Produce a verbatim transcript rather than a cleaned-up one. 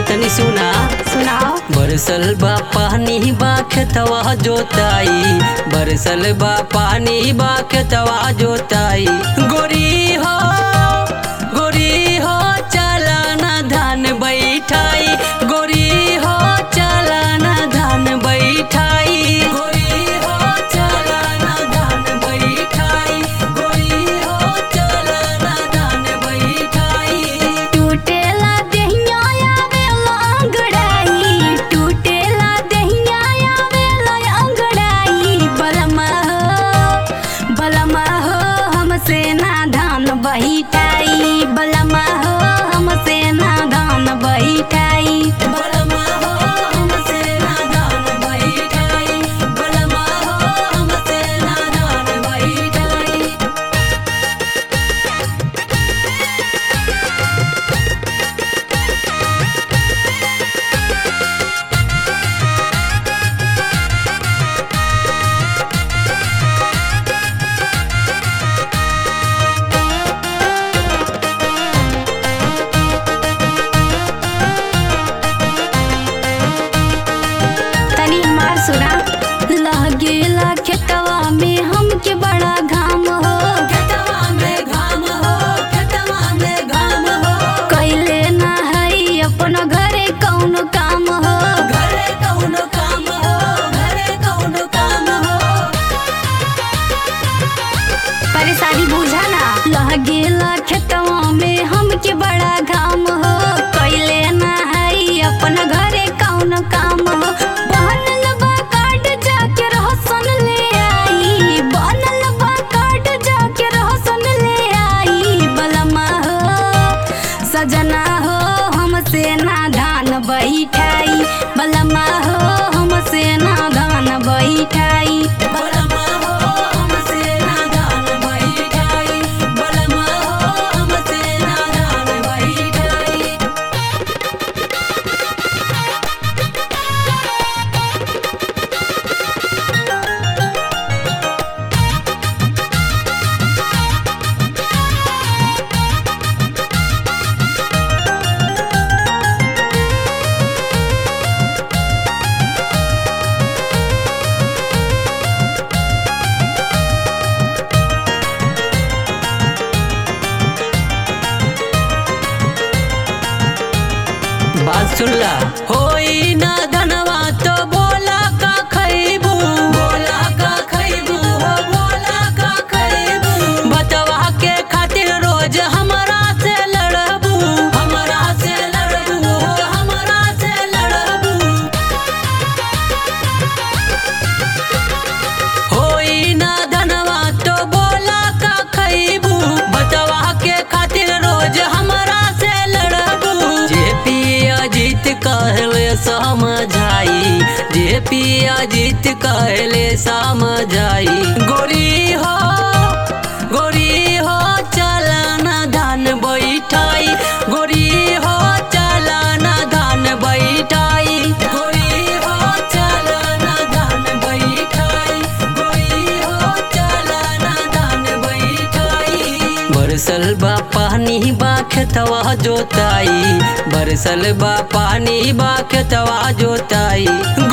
तनी सुना सुनाओ। बरसल बा पानी बा खेतवा जोताई, बरसल बा पानी बा खेतवा जोताई। गोरी हो गोरी हो चला ना धान बैठाई, गोरी हो चला ना धान बैठाई, गोरी हो चला ना धान बैठाई, गोरी हो चला ना धान बैठाई। टूटेला देहिया आवेला अंगड़ाई, टूटेला देहिया आवेला अंगड़ाई। बलमा हो बलमा हो हमसे ना धान बैठाई, बलमा हो हमसे ना धान बैठाई। बलमा हो हमसे ना धान बैठाई, बलमा हो हमसे ना धान बैठाई। तनी हमार सुना। लगेला खेतवा में हमके बड़ा घाम हो, खेतवा में घाम हो, खेतवा में घाम हो, कैले ना हई अपन घरे कौनो काम हो। घरे कौनो काम हो, घरे कौनो काम हो। परेशानी बुझा ना। लगेला खेतवा में हमके बड़ा घाम हो, कैले ना हई अपन घरे कौनो काम हो। बनल बा कार्ड जाके रहसन ले आई, बनल बा कार्ड जाके रहसन ले आई। बलमा हो सजना हो हमसे ना धान बैठाई, बलमा हो हमसे ना धान बैठाई। बलमा हो हमसे ना धान बैठाई, बलमा हो हमसे ना धान बैठाई। बात सुनला होई ना धनवा तो बोला का खैबू, बोला का खैबू हो, बोला का खैबू। बतवा के खातिर रोज हमरा से लड़बू, हमरा से लड़बू हो, हमरा से लड़बू। होई ना धनवा तो बोला का खैबू, बतवा के खातिर रोज हमरा से लड़बू। जे पिया जीत कहले समझाई, जे पिया जीत कहले समझाई। गोरी हो गोरी हो चला ना धान बैठाई, गोरी हो चला ना धान बैठाई, गोरी हो चला ना धान बैठाई, गोरी हो चला ना धान बैठाई। बरसल बा पानी बा खेतवा जोताई, बरसल बा पानी बा खेतवा जोताई।